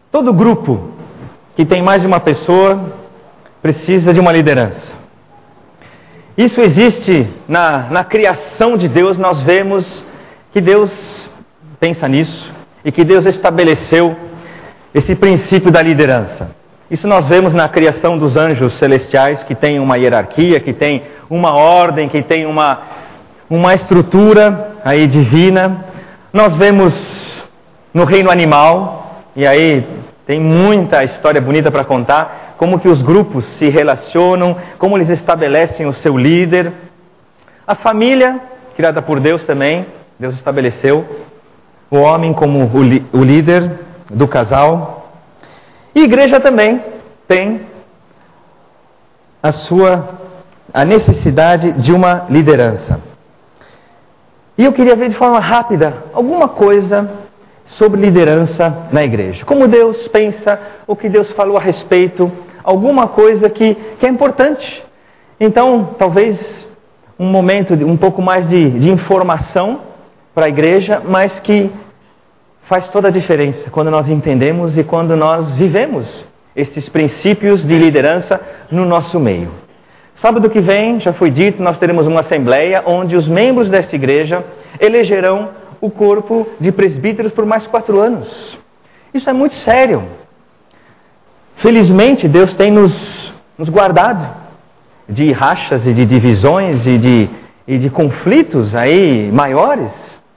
Todo grupo que tem mais de uma pessoa precisa de uma liderança. Isso existe na criação de Deus. Nós vemos que Deus pensa nisso e que Deus estabeleceu esse princípio da liderança. Isso nós vemos na criação dos anjos celestiais, que tem uma hierarquia, que tem uma ordem, que tem uma estrutura aí divina. Nós vemos no reino animal, e aí tem muita história bonita para contar, como que os grupos se relacionam, como eles estabelecem o seu líder. A família, criada por Deus também, Deus estabeleceu o homem como o líder do casal. E a igreja também tem a necessidade de uma liderança. E eu queria ver de forma rápida alguma coisa sobre liderança na igreja. Como Deus pensa, o que Deus falou a respeito, alguma coisa que é importante. Então, talvez um momento, um pouco mais de informação para a igreja, mas que faz toda a diferença quando nós entendemos e quando nós vivemos esses princípios de liderança no nosso meio. Sábado que vem, já foi dito, nós teremos uma assembleia onde os membros desta igreja elegerão o corpo de presbíteros por mais 4 anos. Isso é muito sério. Felizmente, Deus tem nos guardado de rachas e de divisões e de conflitos aí maiores.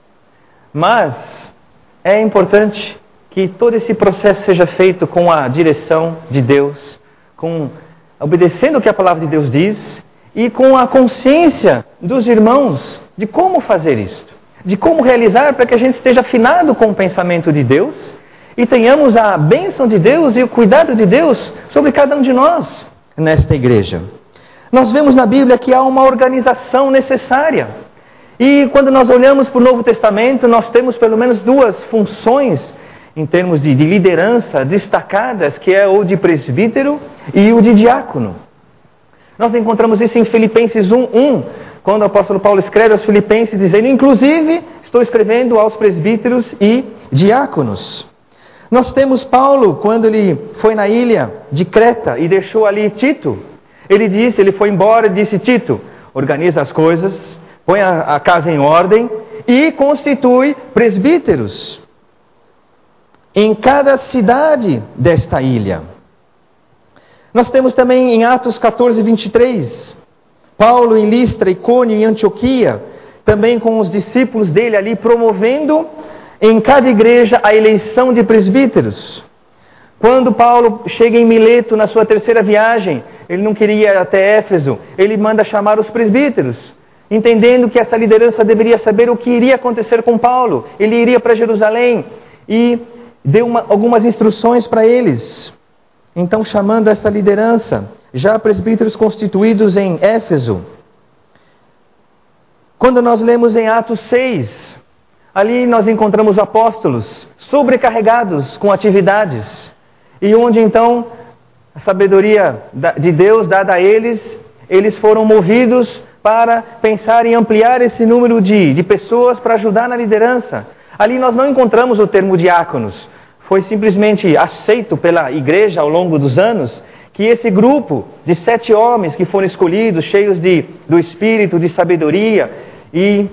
Mas é importante que todo esse processo seja feito com a direção de Deus, obedecendo o que a palavra de Deus diz e com a consciência dos irmãos de como fazer isto, de como realizar para que a gente esteja afinado com o pensamento de Deus e tenhamos a bênção de Deus e o cuidado de Deus sobre cada um de nós nesta igreja. Nós vemos na Bíblia que há uma organização necessária. E quando nós olhamos para o Novo Testamento, nós temos pelo menos 2 funções em termos de liderança destacadas, que é o de presbítero e o de diácono. Nós encontramos isso em Filipenses 1:1, quando o apóstolo Paulo escreve aos Filipenses dizendo, inclusive, estou escrevendo aos presbíteros e diáconos. Nós temos Paulo, quando ele foi na ilha de Creta e deixou ali Tito, ele foi embora e disse, Tito, organiza as coisas, põe a casa em ordem e constitui presbíteros em cada cidade desta ilha. Nós temos também em Atos 14:23, Paulo em Listra, Icônio e Antioquia, também com os discípulos dele ali promovendo em cada igreja a eleição de presbíteros. Quando Paulo chega em Mileto na sua 3ª viagem, ele não queria ir até Éfeso, ele manda chamar os presbíteros, entendendo que essa liderança deveria saber o que iria acontecer com Paulo. Ele iria para Jerusalém e deu algumas instruções para eles. Então, chamando essa liderança, já presbíteros constituídos em Éfeso. Quando nós lemos em Atos 6, ali nós encontramos apóstolos sobrecarregados com atividades. E onde então a sabedoria de Deus dada a eles, eles foram movidos para pensar em ampliar esse número de pessoas para ajudar na liderança. Ali nós não encontramos o termo diáconos. Foi simplesmente aceito pela igreja ao longo dos anos que esse grupo de 7 homens que foram escolhidos, cheios do Espírito, de sabedoria e...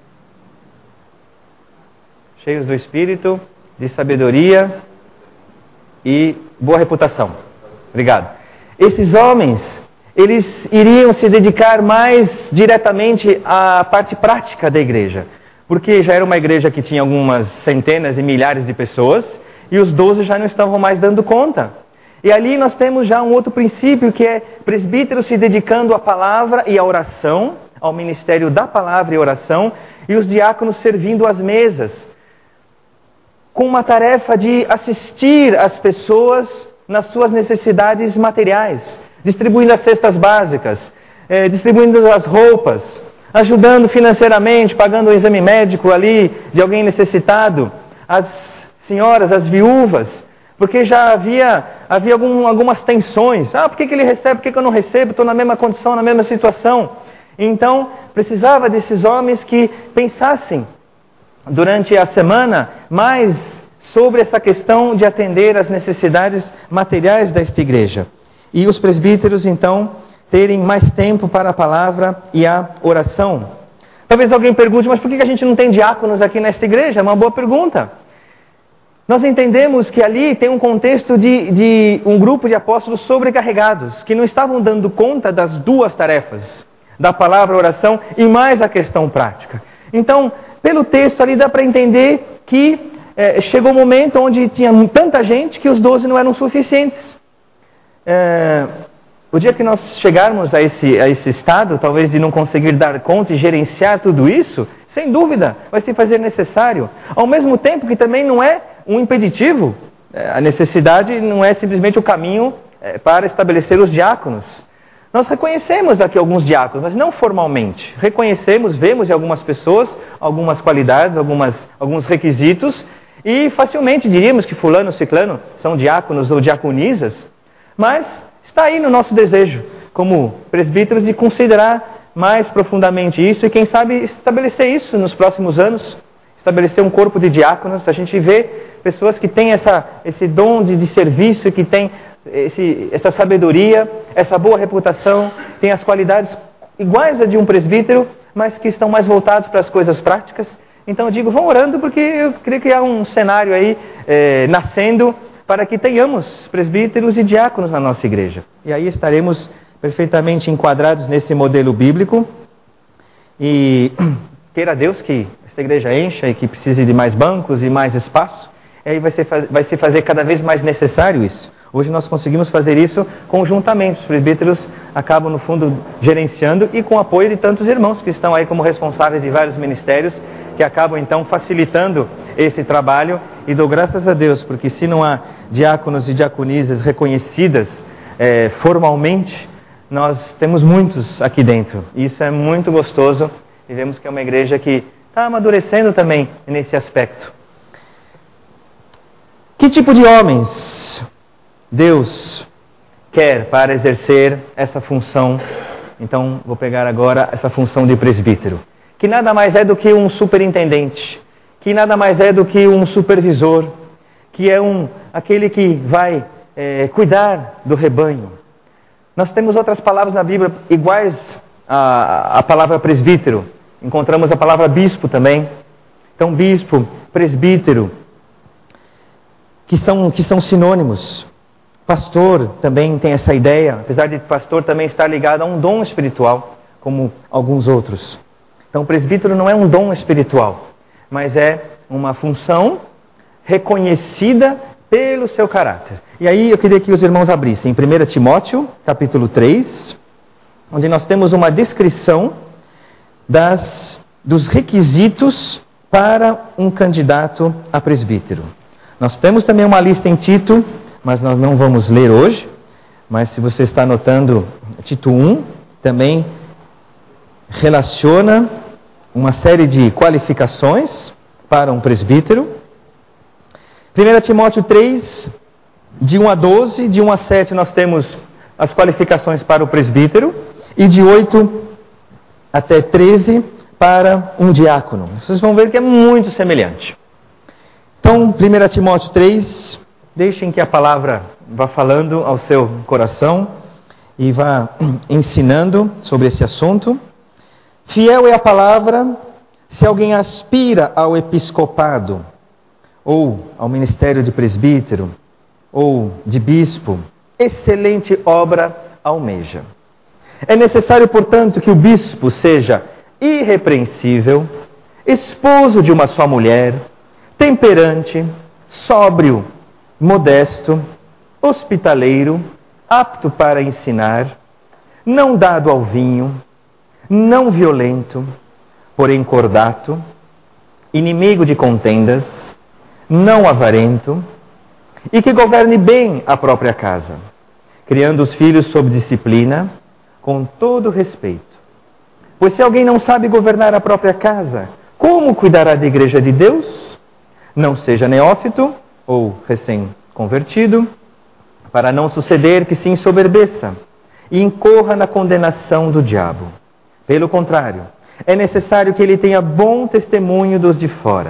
cheios do Espírito, de sabedoria e boa reputação. Obrigado. Esses homens, eles iriam se dedicar mais diretamente à parte prática da igreja, porque já era uma igreja que tinha algumas centenas e milhares de pessoas, e os 12 já não estavam mais dando conta. E ali nós temos já um outro princípio, que é presbíteros se dedicando à palavra e à oração, ao ministério da palavra e oração, e os diáconos servindo às mesas, com uma tarefa de assistir as pessoas nas suas necessidades materiais, distribuindo as cestas básicas, distribuindo as roupas, ajudando financeiramente, pagando o exame médico ali de alguém necessitado, as senhoras, as viúvas, porque já havia algumas tensões. Por que ele recebe, por que eu não recebo? Estou na mesma condição, na mesma situação. Então, precisava desses homens que pensassem durante a semana mais sobre essa questão de atender às necessidades materiais desta igreja. E os presbíteros, então, terem mais tempo para a palavra e a oração. Talvez alguém pergunte, mas por que a gente não tem diáconos aqui nesta igreja? É uma boa pergunta. Nós entendemos que ali tem um contexto de um grupo de apóstolos sobrecarregados, que não estavam dando conta das duas tarefas, da palavra, a oração e mais a questão prática. Então, pelo texto ali dá para entender que chegou um momento onde tinha tanta gente que os 12 não eram suficientes. O dia que nós chegarmos a esse estado, talvez de não conseguir dar conta e gerenciar tudo isso, sem dúvida, vai se fazer necessário. Ao mesmo tempo que também não é um impeditivo, a necessidade não é simplesmente o caminho para estabelecer os diáconos. Nós reconhecemos aqui alguns diáconos, mas não formalmente. Reconhecemos, vemos em algumas pessoas algumas qualidades, alguns requisitos, e facilmente diríamos que fulano, ciclano são diáconos ou diaconisas, mas está aí no nosso desejo, como presbíteros, de considerar mais profundamente isso e quem sabe estabelecer isso nos próximos anos, estabelecer um corpo de diáconos. A gente vê pessoas que têm esse dom de serviço, que têm essa sabedoria, essa boa reputação, têm as qualidades iguais a de um presbítero, mas que estão mais voltados para as coisas práticas. Então eu digo, vão orando, porque eu creio que há um cenário aí nascendo para que tenhamos presbíteros e diáconos na nossa igreja. E aí estaremos perfeitamente enquadrados nesse modelo bíblico. E queira Deus que esta igreja encha e que precise de mais bancos e mais espaço. E aí vai se fazer cada vez mais necessário isso. Hoje nós conseguimos fazer isso conjuntamente. Os presbíteros acabam, no fundo, gerenciando e com o apoio de tantos irmãos que estão aí como responsáveis de vários ministérios, que acabam então facilitando esse trabalho. E dou graças a Deus, porque se não há diáconos e diaconisas reconhecidas formalmente, nós temos muitos aqui dentro. Isso é muito gostoso e vemos que é uma igreja que está amadurecendo também nesse aspecto. Que tipo de homens Deus quer para exercer essa função? Então, vou pegar agora essa função de presbítero, que nada mais é do que um superintendente, que nada mais é do que um supervisor, que é aquele que vai cuidar do rebanho. Nós temos outras palavras na Bíblia iguais à palavra presbítero. Encontramos a palavra bispo também. Então, bispo, presbítero, que são sinônimos. Pastor também tem essa ideia, apesar de pastor também estar ligado a um dom espiritual, como alguns outros. Então, presbítero não é um dom espiritual, mas é uma função reconhecida pelo seu caráter. E aí eu queria que os irmãos abrissem em 1 Timóteo, capítulo 3, onde nós temos uma descrição dos requisitos para um candidato a presbítero. Nós temos também uma lista em Tito, mas nós não vamos ler hoje. Mas se você está anotando, Tito 1 também relaciona uma série de qualificações para um presbítero. 1 Timóteo 3, de 1 a 12, de 1 a 7 nós temos as qualificações para o presbítero, e de 8 até 13 para um diácono. Vocês vão ver que é muito semelhante. Então, 1 Timóteo 3, deixem que a palavra vá falando ao seu coração e vá ensinando sobre esse assunto. Fiel é a palavra, se alguém aspira ao episcopado, ou ao ministério de presbítero, ou de bispo, excelente obra almeja. É necessário, portanto, que o bispo seja irrepreensível, esposo de uma só mulher, temperante, sóbrio, modesto, hospitaleiro, apto para ensinar, não dado ao vinho, não violento, porém cordato, inimigo de contendas, não avarento, e que governe bem a própria casa, criando os filhos sob disciplina, com todo respeito. Pois se alguém não sabe governar a própria casa, como cuidará da igreja de Deus? Não seja neófito ou recém-convertido, para não suceder que se ensoberbeça e incorra na condenação do diabo. Pelo contrário, é necessário que ele tenha bom testemunho dos de fora,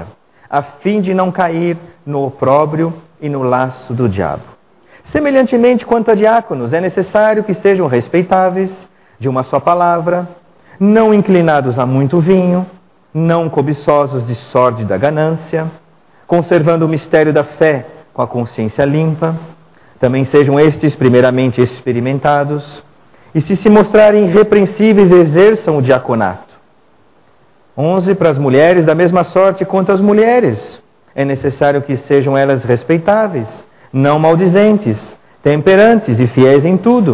a fim de não cair no opróbrio e no laço do diabo. Semelhantemente, quanto a diáconos, é necessário que sejam respeitáveis, de uma só palavra, não inclinados a muito vinho, não cobiçosos de sórdida ganância, conservando o mistério da fé com a consciência limpa. Também sejam estes primeiramente experimentados, e se mostrarem irrepreensíveis, exerçam o diaconato. 11. Para as mulheres, da mesma sorte quanto as mulheres, é necessário que sejam elas respeitáveis, não maldizentes, temperantes e fiéis em tudo.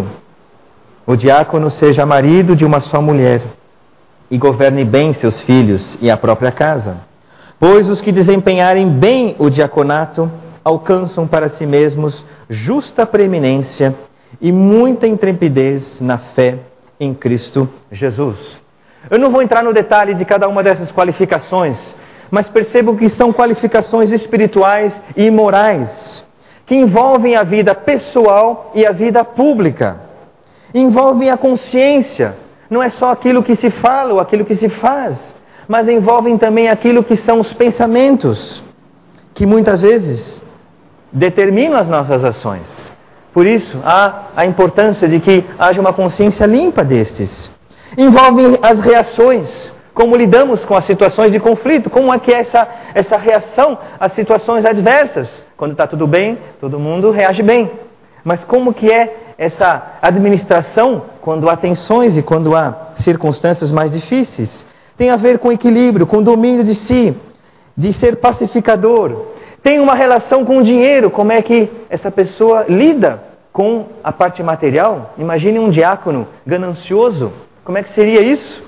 O diácono seja marido de uma só mulher, e governe bem seus filhos e a própria casa. Pois os que desempenharem bem o diaconato alcançam para si mesmos justa preeminência e muita intrepidez na fé em Cristo Jesus. Eu não vou entrar no detalhe de cada uma dessas qualificações, mas percebo que são qualificações espirituais e morais, que envolvem a vida pessoal e a vida pública. Envolvem a consciência, não é só aquilo que se fala ou aquilo que se faz, mas envolvem também aquilo que são os pensamentos, que muitas vezes determinam as nossas ações. Por isso, há a importância de que haja uma consciência limpa destes. Envolvem as reações, como lidamos com as situações de conflito, como é que é essa reação às situações adversas. Quando está tudo bem, todo mundo reage bem. Mas como que é essa administração quando há tensões e quando há circunstâncias mais difíceis? Tem a ver com equilíbrio, com domínio de si, de ser pacificador. Tem uma relação com o dinheiro, como é que essa pessoa lida com a parte material. Imagine um diácono ganancioso, como é que seria isso?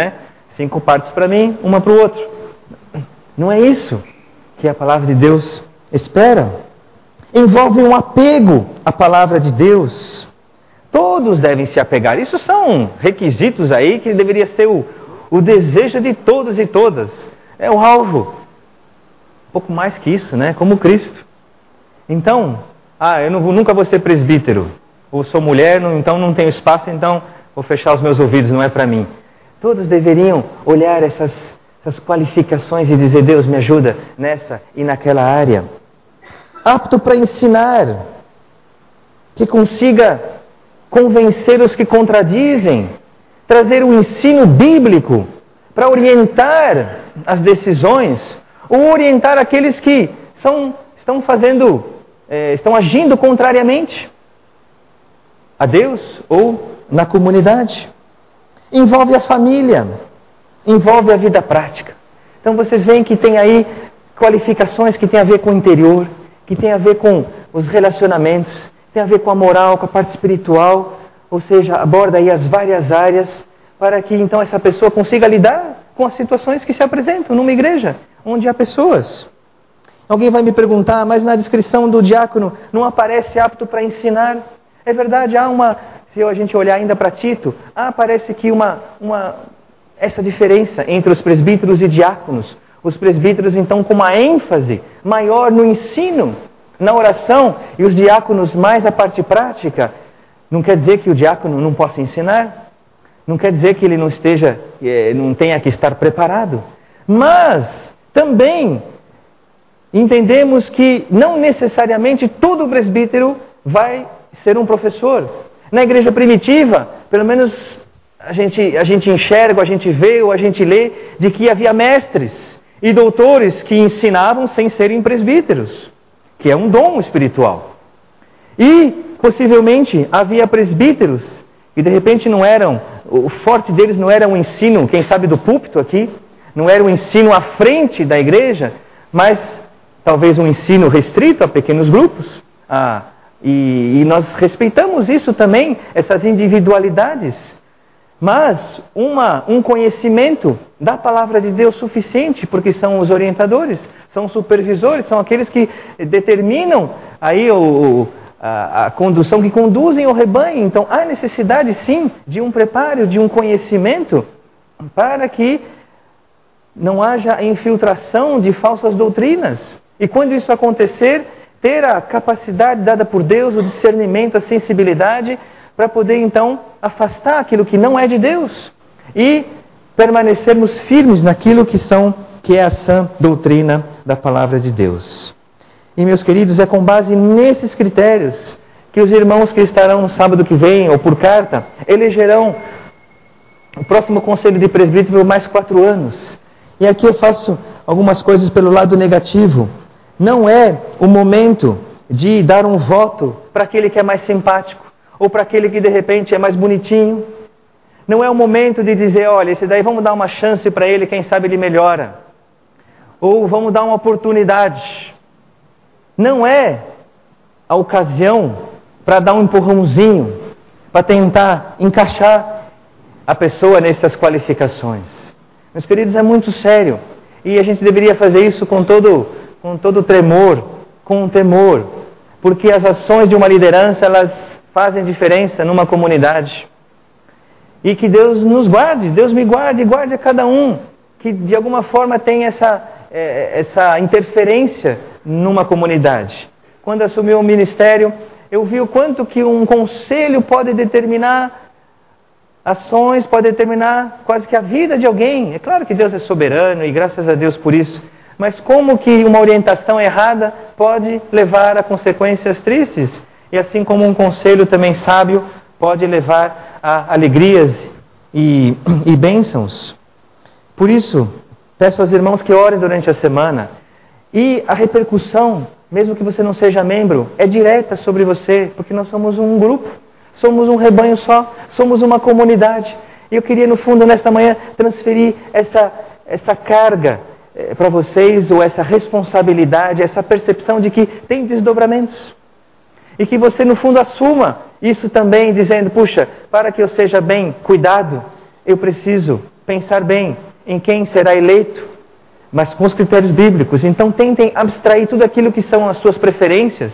5 partes para mim, uma para o outro. Não é isso que a palavra de Deus espera. Envolve um apego à palavra de Deus. Todos devem se apegar. Isso são requisitos aí que deveria ser o desejo de todos e todas. É o alvo. Um pouco mais que isso, como Cristo. Então, eu nunca vou ser presbítero. Ou sou mulher, então não tenho espaço, então vou fechar os meus ouvidos, não é para mim. Todos deveriam olhar essas qualificações e dizer: Deus, me ajuda nessa e naquela área. Apto para ensinar, que consiga convencer os que contradizem, trazer um ensino bíblico para orientar as decisões, ou orientar aqueles que estão agindo contrariamente a Deus ou na comunidade. Envolve a família, envolve a vida prática. Então vocês veem que tem aí qualificações que tem a ver com o interior, que tem a ver com os relacionamentos, tem a ver com a moral, com a parte espiritual, ou seja, aborda aí as várias áreas para que então essa pessoa consiga lidar com as situações que se apresentam numa igreja, onde há pessoas. Alguém vai me perguntar, mas na descrição do diácono não aparece apto para ensinar? É verdade, se a gente olhar ainda para Tito, aparece aqui essa diferença entre os presbíteros e diáconos. Os presbíteros, então, com uma ênfase maior no ensino, na oração, e os diáconos mais a parte prática. Não quer dizer que o diácono não possa ensinar, não quer dizer que ele não tenha que estar preparado, mas também entendemos que não necessariamente todo presbítero vai ser um professor. Na igreja primitiva, pelo menos a gente enxerga, a gente vê ou a gente lê de que havia mestres e doutores que ensinavam sem serem presbíteros, que é um dom espiritual. E, possivelmente, havia presbíteros que de repente o forte deles não era o ensino, quem sabe do púlpito aqui, não era o ensino à frente da igreja, mas talvez um ensino restrito a pequenos grupos. E nós respeitamos isso também, essas individualidades. Mas um conhecimento da palavra de Deus suficiente, porque são os orientadores, são os supervisores, são aqueles que determinam aí a condução, que conduzem o rebanho. Então há necessidade sim de um preparo, de um conhecimento, para que não haja infiltração de falsas doutrinas. E quando isso acontecer, ter a capacidade dada por Deus, o discernimento, a sensibilidade, para poder então afastar aquilo que não é de Deus e permanecermos firmes naquilo que são que é a sã doutrina da palavra de Deus. E, meus queridos, é com base nesses critérios que os irmãos que estarão no sábado que vem, ou por carta, elegerão o próximo conselho de presbítero por mais 4 anos. E aqui eu faço algumas coisas pelo lado negativo. Não é o momento de dar um voto para aquele que é mais simpático, ou para aquele que de repente é mais bonitinho. Não é o momento de dizer, olha, esse daí vamos dar uma chance para ele, quem sabe ele melhora. Ou vamos dar uma oportunidade. Não é a ocasião para dar um empurrãozinho, para tentar encaixar a pessoa nessas qualificações. Meus queridos, é muito sério. E a gente deveria fazer isso com todo tremor, com temor. Porque as ações de uma liderança, elas fazem diferença numa comunidade. E que Deus nos guarde, Deus me guarde e guarde a cada um. Que de alguma forma tem essa interferência numa comunidade. Quando assumi o ministério, eu vi o quanto que um conselho pode determinar ações, pode determinar quase que a vida de alguém. É claro que Deus é soberano e graças a Deus por isso. Mas como que uma orientação errada pode levar a consequências tristes? E assim como um conselho também sábio pode levar a alegrias e bênçãos. Por isso, peço aos irmãos que orem durante a semana. E a repercussão, mesmo que você não seja membro, é direta sobre você, porque nós somos um grupo, somos um rebanho só, somos uma comunidade. E eu queria, no fundo, nesta manhã, transferir essa carga para vocês, ou essa responsabilidade, essa percepção de que tem desdobramentos. E que você, no fundo, assuma isso também, dizendo, puxa, para que eu seja bem cuidado, eu preciso pensar bem em quem será eleito, mas com os critérios bíblicos. Então tentem abstrair tudo aquilo que são as suas preferências,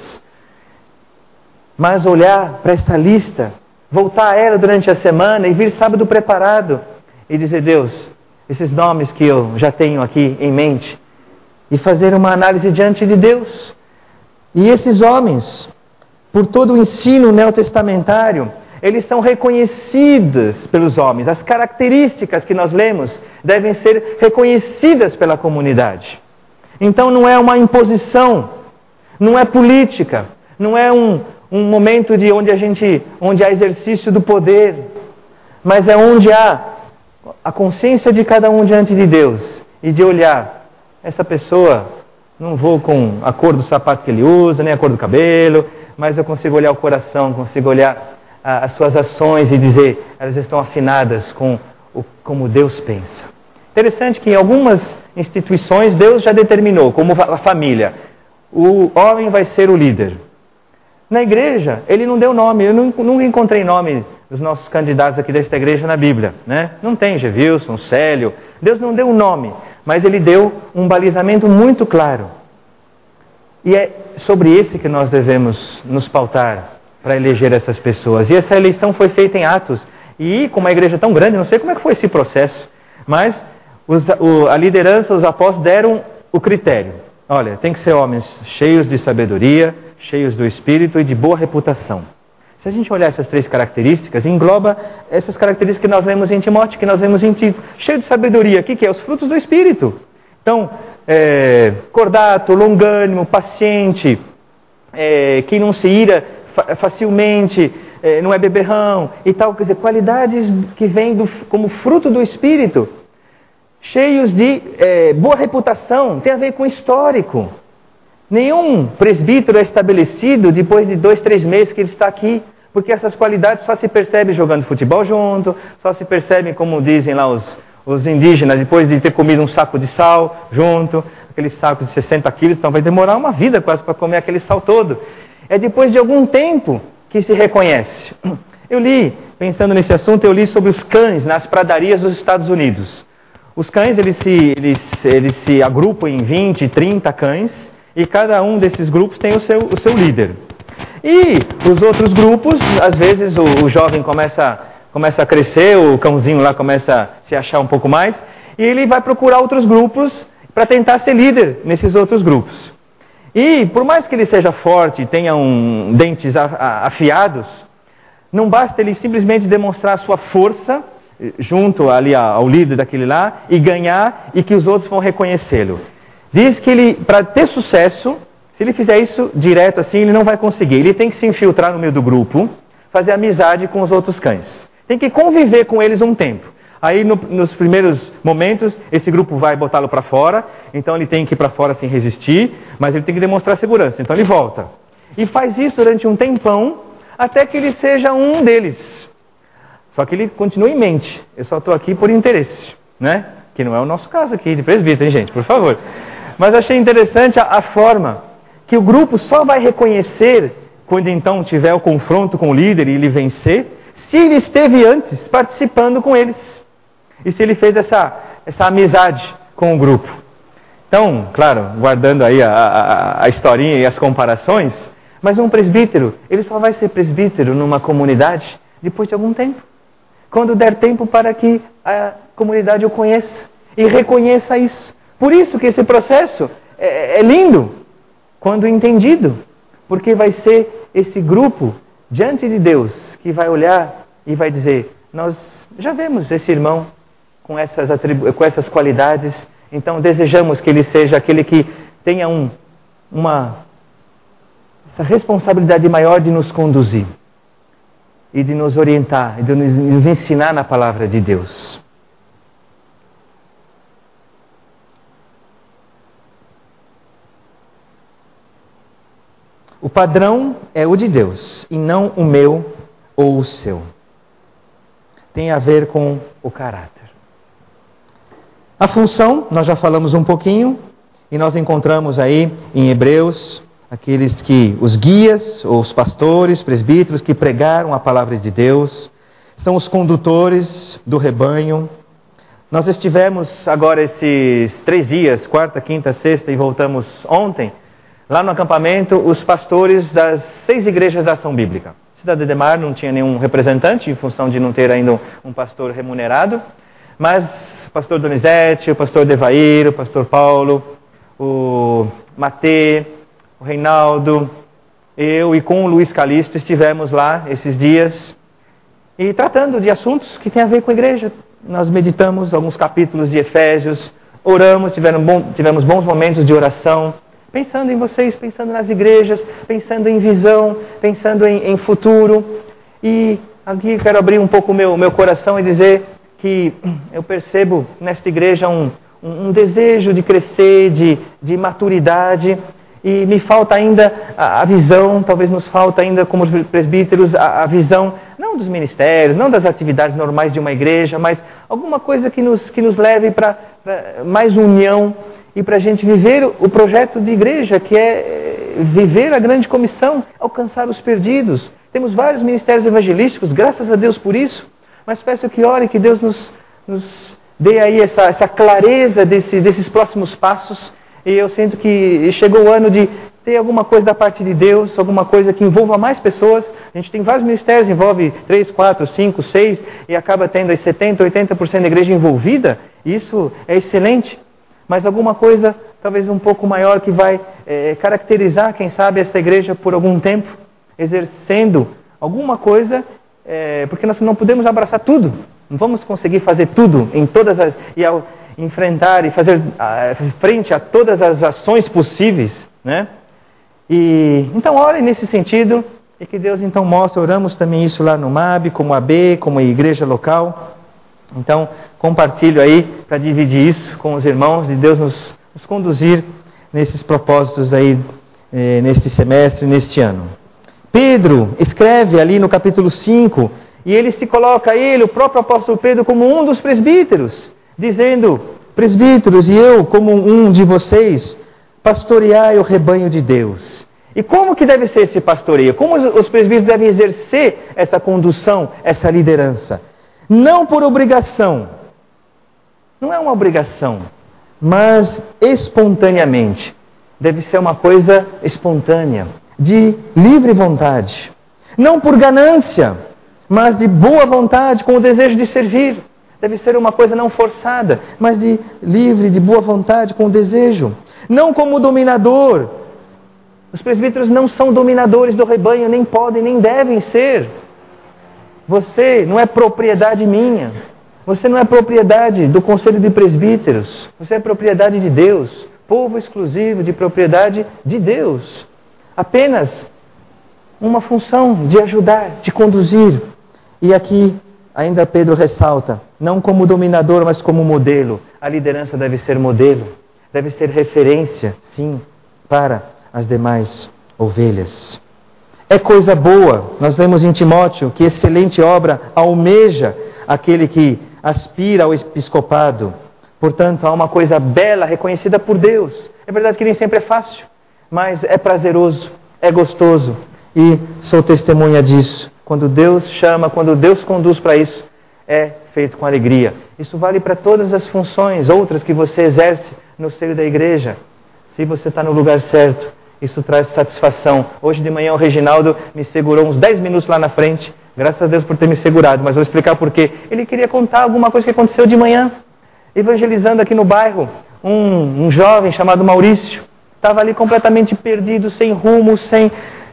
mas olhar para esta lista, voltar a ela durante a semana e vir sábado preparado e dizer, Deus, esses nomes que eu já tenho aqui em mente, e fazer uma análise diante de Deus. E esses homens, por todo o ensino neotestamentário, eles são reconhecidos pelos homens. As características que nós lemos devem ser reconhecidas pela comunidade. Então não é uma imposição, não é política, não é um momento onde há exercício do poder, mas é onde há a consciência de cada um diante de Deus e de olhar, essa pessoa, não vou com a cor do sapato que ele usa, nem a cor do cabelo, mas eu consigo olhar o coração, consigo olhar as suas ações e dizer, elas estão afinadas com como Deus pensa. Interessante que em algumas instituições Deus já determinou, como a família, o homem vai ser o líder. Na igreja, ele não deu nome, eu nunca encontrei nome dos nossos candidatos aqui desta igreja na Bíblia, né? Não tem Gevilson, Célio, Deus não deu um nome, mas Ele deu um balizamento muito claro. E é sobre esse que nós devemos nos pautar para eleger essas pessoas. E essa eleição foi feita em Atos. E com uma igreja tão grande, não sei como é que foi esse processo, mas a liderança, os apóstolos deram o critério. Olha, tem que ser homens cheios de sabedoria, cheios do Espírito e de boa reputação. Se a gente olhar essas 3 características, engloba essas características que nós lemos em Timóteo, que nós lemos em Tito. Cheio de sabedoria, o que é? Os frutos do Espírito. Então, cordato, longânimo, paciente, que não se ira facilmente, não é beberrão e tal. Quer dizer, qualidades que vêm como fruto do Espírito. Cheios de boa reputação, tem a ver com histórico. Nenhum presbítero é estabelecido depois de 2, 3 meses que ele está aqui, porque essas qualidades só se percebem jogando futebol junto, só se percebem, como dizem lá os indígenas, depois de ter comido um saco de sal junto, aquele saco de 60 quilos, então vai demorar uma vida quase para comer aquele sal todo. É depois de algum tempo que se reconhece. Eu li, pensando nesse assunto, eu li sobre os cães nas pradarias dos Estados Unidos. Os cães, eles se agrupam em 20, 30 cães, e cada um desses grupos tem o seu líder. E os outros grupos, às vezes o jovem começa a crescer, o cãozinho lá começa a se achar um pouco mais, e ele vai procurar outros grupos para tentar ser líder nesses outros grupos. E por mais que ele seja forte e tenha dentes afiados, não basta ele simplesmente demonstrar a sua força junto ali ao líder daquele lá e ganhar e que os outros vão reconhecê-lo. Diz que ele, para ter sucesso, se ele fizer isso direto assim, ele não vai conseguir. Ele tem que se infiltrar no meio do grupo, fazer amizade com os outros cães. Tem que conviver com eles um tempo. Aí nos primeiros momentos, esse grupo vai botá-lo para fora, então ele tem que ir para fora sem resistir, mas ele tem que demonstrar segurança, então ele volta. E faz isso durante um tempão, até que ele seja um deles. Só que ele continua em mente, eu só estou aqui por interesse, né? Que não é o nosso caso aqui de presbítero, hein, gente, por favor. Mas achei interessante a forma que o grupo só vai reconhecer, quando então tiver o confronto com o líder e ele vencer, se ele esteve antes participando com eles. E se ele fez essa amizade com o grupo. Então, claro, guardando aí a historinha e as comparações, mas um presbítero, ele só vai ser presbítero numa comunidade depois de algum tempo. Quando der tempo para que a comunidade o conheça e reconheça isso. Por isso que esse processo é lindo, quando entendido, porque vai ser esse grupo diante de Deus que vai olhar e vai dizer, nós já vemos esse irmão com essas qualidades, então desejamos que ele seja aquele que tenha essa responsabilidade maior de nos conduzir e de nos orientar, e de nos ensinar na palavra de Deus. O padrão é o de Deus e não o meu ou o seu. Tem a ver com o caráter. A função, nós já falamos um pouquinho, e nós encontramos aí em Hebreus, os guias, ou os pastores, presbíteros, que pregaram a palavra de Deus, são os condutores do rebanho. Nós estivemos agora esses 3 dias, quarta, quinta, sexta, e voltamos ontem, lá no acampamento, os pastores das 6 igrejas da Ação Bíblica. Cidade de Ademar não tinha nenhum representante, em função de não ter ainda um pastor remunerado, mas o pastor Donizete, o pastor Devair, o pastor Paulo, o Matê, o Reinaldo, eu e com o Luiz Calixto estivemos lá esses dias e tratando de assuntos que têm a ver com a igreja. Nós meditamos alguns capítulos de Efésios, oramos, tivemos bons momentos de oração, pensando em vocês, pensando nas igrejas, pensando em visão, pensando em futuro. E aqui quero abrir um pouco o meu coração e dizer que eu percebo nesta igreja um desejo de crescer, de maturidade, e me falta ainda a visão, talvez nos falta ainda como presbíteros a visão, não dos ministérios, não das atividades normais de uma igreja, mas alguma coisa que nos leve para mais união e para a gente viver o projeto de igreja, que é viver a grande comissão, alcançar os perdidos. Temos vários ministérios evangelísticos, graças a Deus por isso, mas peço que ore, que Deus nos dê aí essa clareza desses próximos passos. E eu sinto que chegou o ano de ter alguma coisa da parte de Deus, alguma coisa que envolva mais pessoas. A gente tem vários ministérios, envolve 3, 4, 5, 6, e acaba tendo aí 70%, 80% da igreja envolvida. Isso é excelente, mas alguma coisa talvez um pouco maior que vai caracterizar, quem sabe, essa igreja por algum tempo, exercendo alguma coisa, porque nós não podemos abraçar tudo, não vamos conseguir fazer tudo em todas as... E ao enfrentar e fazer frente a todas as ações possíveis, né? E então ore nesse sentido e que Deus então mostre, oramos também isso lá no MAB, como AB, como igreja local. Então compartilho aí para dividir isso com os irmãos e Deus nos conduzir nesses propósitos aí neste semestre, neste ano. Pedro escreve ali no capítulo 5 e ele se coloca, o próprio apóstolo Pedro, como um dos presbíteros, dizendo, presbíteros, e eu como um de vocês, pastoreai o rebanho de Deus. E como que deve ser esse pastoreio? Como os presbíteros devem exercer essa condução, essa liderança? Não por obrigação, não é uma obrigação, mas espontaneamente. Deve ser uma coisa espontânea, de livre vontade. Não por ganância, mas de boa vontade, com o desejo de servir. Deve ser uma coisa não forçada, mas livre, de boa vontade, com desejo. Não como dominador. Os presbíteros não são dominadores do rebanho, nem podem, nem devem ser. Você não é propriedade minha. Você não é propriedade do Conselho de Presbíteros. Você é propriedade de Deus. Povo exclusivo de propriedade de Deus. Apenas uma função de ajudar, de conduzir. E aqui ainda Pedro ressalta, não como dominador, mas como modelo. A liderança deve ser modelo, deve ser referência, sim, para as demais ovelhas. É coisa boa, nós lemos em Timóteo, que excelente obra almeja aquele que aspira ao episcopado. Portanto, há uma coisa bela, reconhecida por Deus. É verdade que nem sempre é fácil, mas é prazeroso, é gostoso. E sou testemunha disso. Quando Deus chama, quando Deus conduz para isso, é feito com alegria. Isso vale para todas as funções, outras que você exerce no seio da igreja. Se você está no lugar certo, isso traz satisfação. Hoje de manhã o Reginaldo me segurou uns 10 minutos lá na frente. Graças a Deus por ter me segurado, mas vou explicar por quê. Ele queria contar alguma coisa que aconteceu de manhã. Evangelizando aqui no bairro, um jovem chamado Maurício. Estava ali completamente perdido, sem rumo, sem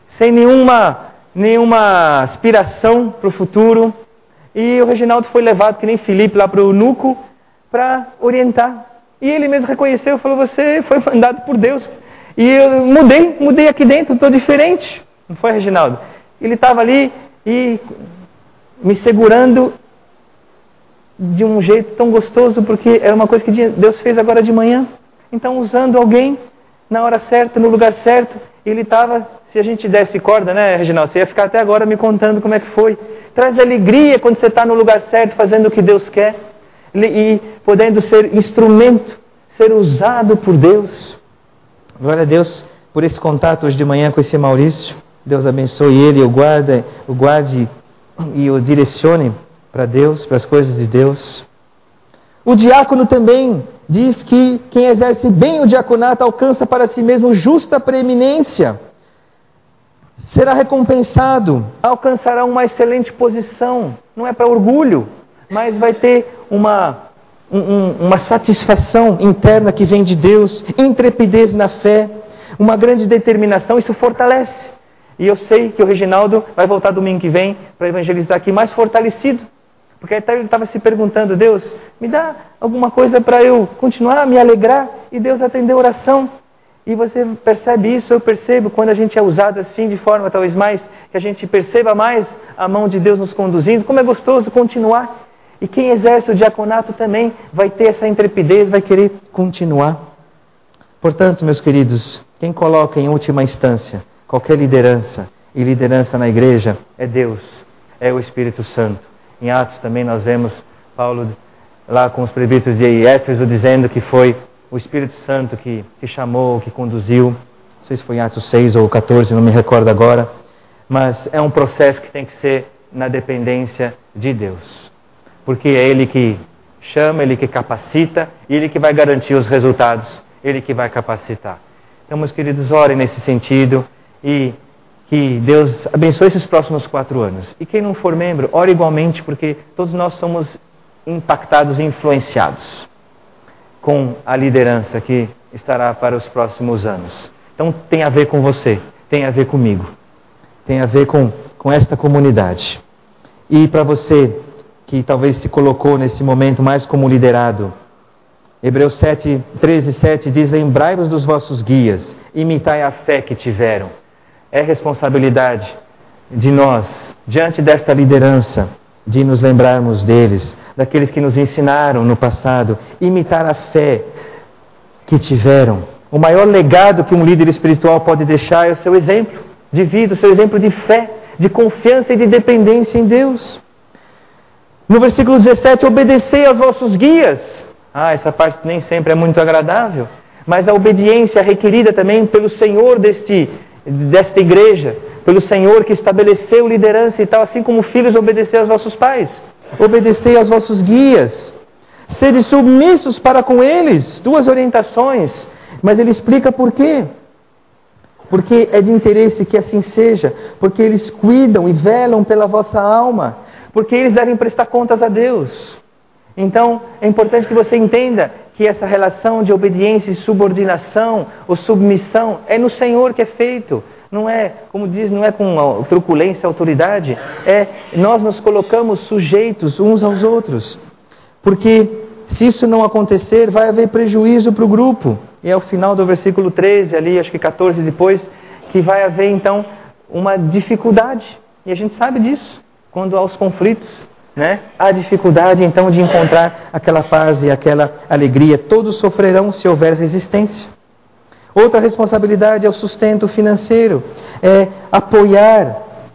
nenhuma aspiração para o futuro. E o Reginaldo foi levado, que nem Felipe, lá para o Nuco, para orientar. E ele mesmo reconheceu, falou, você foi mandado por Deus. E eu mudei aqui dentro, estou diferente. Não foi, Reginaldo? Ele estava ali e me segurando de um jeito tão gostoso, porque era uma coisa que Deus fez agora de manhã. Então, usando alguém na hora certa, no lugar certo, ele estava, se a gente desse corda, né, Reginaldo? Você ia ficar até agora me contando como é que foi. Traz alegria quando você está no lugar certo, fazendo o que Deus quer. E podendo ser instrumento, ser usado por Deus. Glória a Deus por esse contato hoje de manhã com esse Maurício. Deus abençoe ele, o guarde e o direcione para Deus, para as coisas de Deus. O diácono também diz que quem exerce bem o diaconato alcança para si mesmo justa preeminência. Será recompensado, alcançará uma excelente posição. Não é para orgulho, mas vai ter uma satisfação interna que vem de Deus, intrepidez na fé, uma grande determinação, isso fortalece. E eu sei que o Reginaldo vai voltar domingo que vem para evangelizar aqui mais fortalecido. Porque até ele estava se perguntando, Deus, me dá alguma coisa para eu continuar a me alegrar? E Deus atendeu a oração. E você percebe isso, eu percebo, quando a gente é usado assim, de forma talvez mais, que a gente perceba mais a mão de Deus nos conduzindo, como é gostoso continuar. E quem exerce o diaconato também vai ter essa intrepidez, vai querer continuar. Portanto, meus queridos, quem coloca em última instância qualquer liderança, e liderança na igreja, é Deus, é o Espírito Santo. Em Atos também nós vemos Paulo lá com os presbíteros de Éfeso dizendo que foi o Espírito Santo que chamou, que conduziu. Não sei se foi em Atos 6 ou 14, não me recordo agora. Mas é um processo que tem que ser na dependência de Deus. Porque é Ele que chama, Ele que capacita, e Ele que vai garantir os resultados, Ele que vai capacitar. Então, meus queridos, orem nesse sentido e que Deus abençoe esses próximos 4 anos. E quem não for membro, ore igualmente, porque todos nós somos impactados e influenciados com a liderança que estará para os próximos anos. Então tem a ver com você, tem a ver comigo, tem a ver com esta comunidade. E para você que talvez se colocou nesse momento mais como liderado, Hebreus 13:7 diz, lembrai-vos dos vossos guias, imitai a fé que tiveram. É responsabilidade de nós, diante desta liderança, de nos lembrarmos deles, daqueles que nos ensinaram no passado, imitar a fé que tiveram. O maior legado que um líder espiritual pode deixar é o seu exemplo de vida, o seu exemplo de fé, de confiança e de dependência em Deus. No versículo 17, obedecei aos vossos guias. Essa parte nem sempre é muito agradável, mas a obediência requerida também pelo Senhor desta igreja, pelo Senhor que estabeleceu liderança e tal, assim como filhos obedecei aos vossos pais. Obedecei aos vossos guias, sede submissos para com eles. 2 orientações, mas ele explica por quê. Porque é de interesse que assim seja, porque eles cuidam e velam pela vossa alma, porque eles devem prestar contas a Deus. Então, é importante que você entenda que essa relação de obediência e subordinação ou submissão é no Senhor que é feito. Não é, como diz, não é com truculência e autoridade. Nós nos colocamos sujeitos uns aos outros. Porque se isso não acontecer, vai haver prejuízo para o grupo. E é o final do versículo 13, ali, acho que 14 depois, que vai haver então uma dificuldade. E a gente sabe disso, quando há os conflitos, né? Há dificuldade então de encontrar aquela paz e aquela alegria. Todos sofrerão se houver resistência. Outra responsabilidade é o sustento financeiro, é apoiar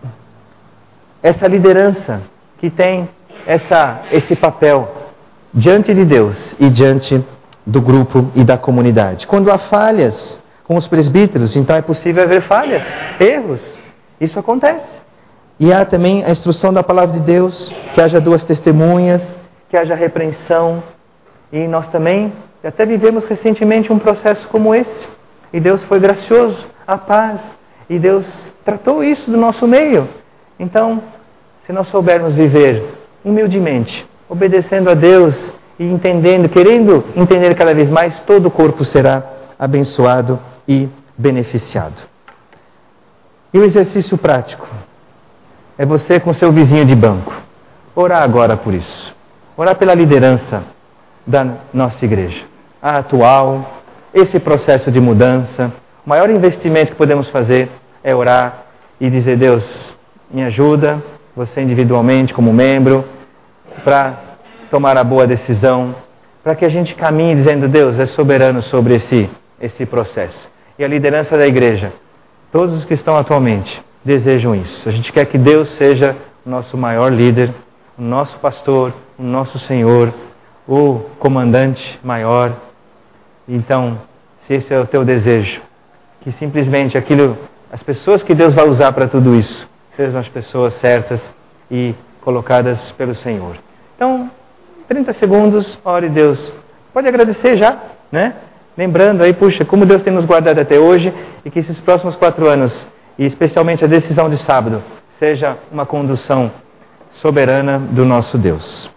essa liderança que tem esse papel diante de Deus e diante do grupo e da comunidade. Quando há falhas com os presbíteros, então é possível haver falhas, erros. Isso acontece. E há também a instrução da palavra de Deus, que haja 2 testemunhas, que haja repreensão. E nós também até vivemos recentemente um processo como esse. E Deus foi gracioso, a paz. E Deus tratou isso do nosso meio. Então, se nós soubermos viver humildemente, obedecendo a Deus e entendendo, querendo entender cada vez mais, todo o corpo será abençoado e beneficiado. E o exercício prático é você com seu vizinho de banco orar agora por isso. Orar pela liderança da nossa igreja, a atual, esse processo de mudança. O maior investimento que podemos fazer é orar e dizer: Deus, me ajuda, você individualmente como membro, para tomar a boa decisão, para que a gente caminhe dizendo: Deus é soberano sobre esse processo. E a liderança da igreja, todos os que estão atualmente, desejam isso. A gente quer que Deus seja o nosso maior líder, o nosso pastor, o nosso Senhor, o comandante maior. Então, se esse é o teu desejo, que simplesmente as pessoas que Deus vai usar para tudo isso, sejam as pessoas certas e colocadas pelo Senhor. Então, 30 segundos, ore Deus. Pode agradecer já, né? Lembrando aí, puxa, como Deus tem nos guardado até hoje e que esses próximos 4 anos, e especialmente a decisão de sábado, seja uma condução soberana do nosso Deus.